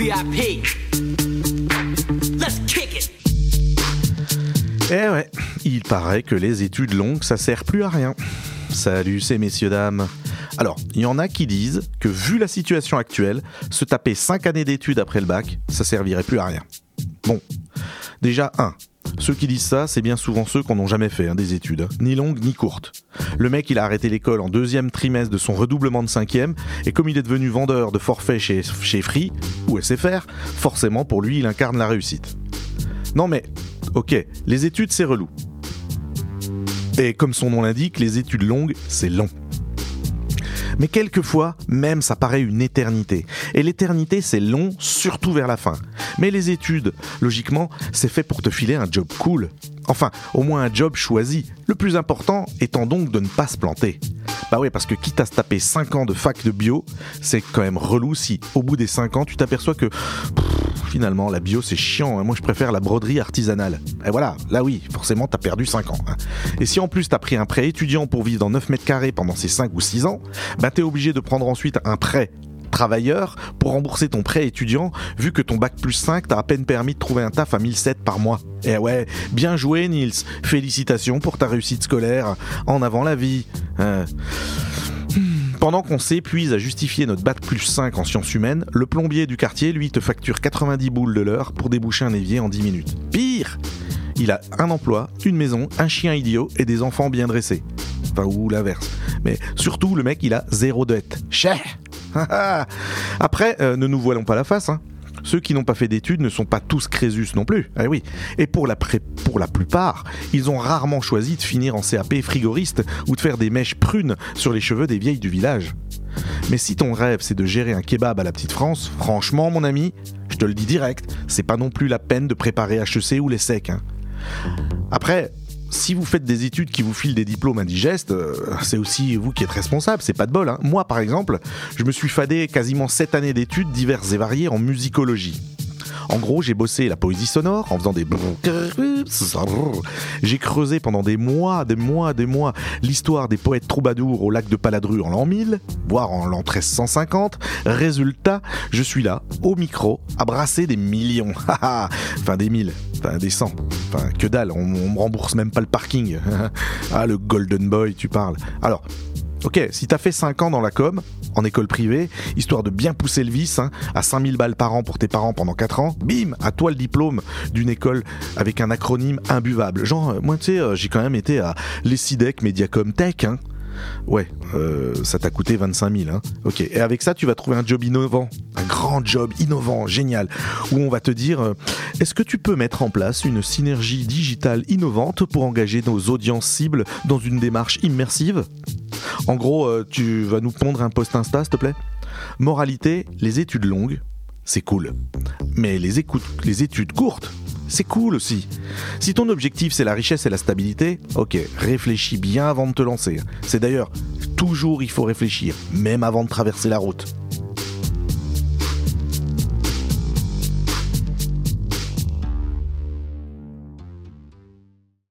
VIP. Let's kick it. Eh ouais, il paraît que les études longues, ça sert plus à rien. Salut ces messieurs dames. Alors, il y en a qui disent que vu la situation actuelle, se taper 5 années d'études après le bac, ça servirait plus à rien. Bon, déjà ceux qui disent ça, c'est bien souvent ceux qui n'en ont jamais fait des études, ni longues ni courtes. Le mec, il a arrêté l'école en 2e trimestre de son redoublement de 5e, et comme il est devenu vendeur de forfait chez Free, ou SFR, forcément pour lui, il incarne la réussite. Non mais, ok, les études c'est relou. Et comme son nom l'indique, les études longues, c'est long. Mais quelquefois, même ça paraît une éternité. Et l'éternité, c'est long, surtout vers la fin. Mais les études, logiquement, c'est fait pour te filer un job cool. Enfin, au moins un job choisi. Le plus important étant donc de ne pas se planter. Bah oui, parce que quitte à se taper 5 ans de fac de bio, c'est quand même relou si, au bout des 5 ans, tu t'aperçois que finalement, la bio, c'est chiant. Moi, je préfère la broderie artisanale. Et voilà, là oui, forcément, t'as perdu 5 ans. Et si en plus, t'as pris un prêt étudiant pour vivre dans 9 mètres carrés pendant ces 5 ou 6 ans, bah t'es obligé de prendre ensuite un prêt travailleur pour rembourser ton prêt étudiant, vu que ton bac plus 5 t'a à peine permis de trouver un taf à 1007 par mois. Eh ouais, bien joué Nils, félicitations pour ta réussite scolaire, en avant la vie. Pendant qu'on s'épuise à justifier notre bac plus 5 en sciences humaines, le plombier du quartier, lui, te facture 90 boules de l'heure pour déboucher un évier en 10 minutes. Pire, il a un emploi, une maison, un chien idiot et des enfants bien dressés. Enfin, ou l'inverse. Mais surtout, le mec, il a 0 dette. Cher. Après, ne nous voilons pas la face, Ceux qui n'ont pas fait d'études ne sont pas tous Crésus non plus. Eh oui. Et pour la plupart, ils ont rarement choisi de finir en CAP frigoriste ou de faire des mèches prunes sur les cheveux des vieilles du village. Mais si ton rêve c'est de gérer un kebab à la petite France, franchement mon ami, je te le dis direct, c'est pas non plus la peine de préparer HEC ou les SEC. Après, si vous faites des études qui vous filent des diplômes indigestes, c'est aussi vous qui êtes responsable, c'est pas de bol. Moi par exemple, je me suis fadé quasiment 7 années d'études diverses et variées en musicologie. En gros, j'ai bossé la poésie sonore en faisant des... J'ai creusé pendant des mois l'histoire des poètes troubadours au lac de Paladru en l'an 1000, voire en l'an 1350. Résultat, je suis là, au micro, à brasser des millions. Enfin des 1000, enfin des 100. Enfin que dalle, on me rembourse même pas le parking. Ah le Golden Boy, tu parles. Alors... Ok, si t'as fait 5 ans dans la com, en école privée, histoire de bien pousser le vice, à 5000 balles par an pour tes parents pendant 4 ans, bim, à toi le diplôme d'une école avec un acronyme imbuvable. Genre, moi tu sais, j'ai quand même été à l'ESIDEC Mediacom Tech, Ouais, ça t'a coûté 25 000, Ok, et avec ça, tu vas trouver un job innovant, un grand job innovant, génial, où on va te dire est-ce que tu peux mettre en place une synergie digitale innovante pour engager nos audiences cibles dans une démarche immersive ? En gros, tu vas nous pondre un post Insta, s'il te plaît ? Moralité, les études longues, c'est cool. Mais les études courtes, c'est cool aussi. Si ton objectif c'est la richesse et la stabilité, ok, réfléchis bien avant de te lancer. C'est d'ailleurs, toujours il faut réfléchir, même avant de traverser la route.